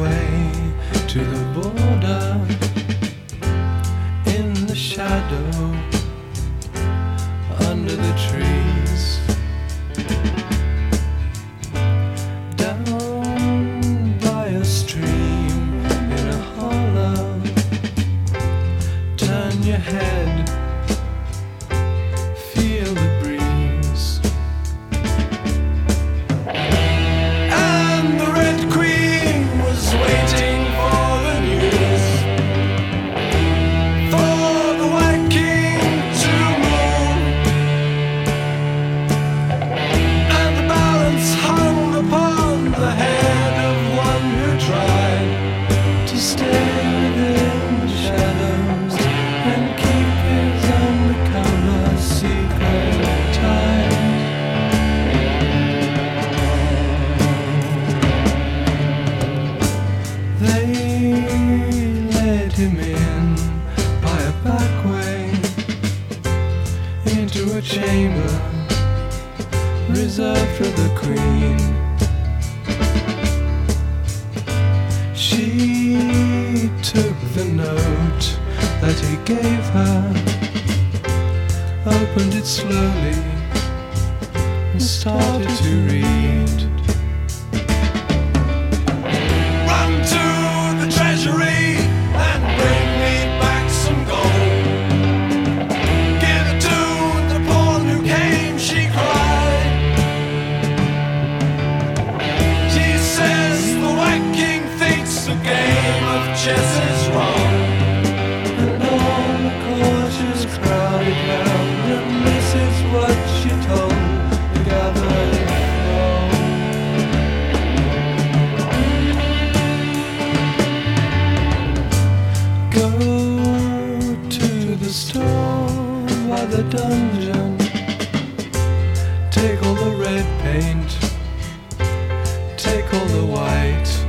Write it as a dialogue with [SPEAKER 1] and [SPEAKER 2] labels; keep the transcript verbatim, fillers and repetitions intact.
[SPEAKER 1] way to the border in the shadow under the trees. Down by a stream in a hollow, turn your head, feel the breeze. And the Red Queen was waiting for the news, for the White King to move. And the balance hung upon the head of one who tried to stay within the shadows and keep his undercover secret tight. They led him in by a back way into a chamber reserved for the Queen. She took the note that he gave her, opened it slowly and started to read. Run to the treasury and bring me back some gold. Give it to the pawn who came, she cried. She says the White King thinks the game of chess is wrong. And all the courtiers crowded round, and this is what she told the gathering throng. Go to the store by the dungeon, take all the red paint, take all the white,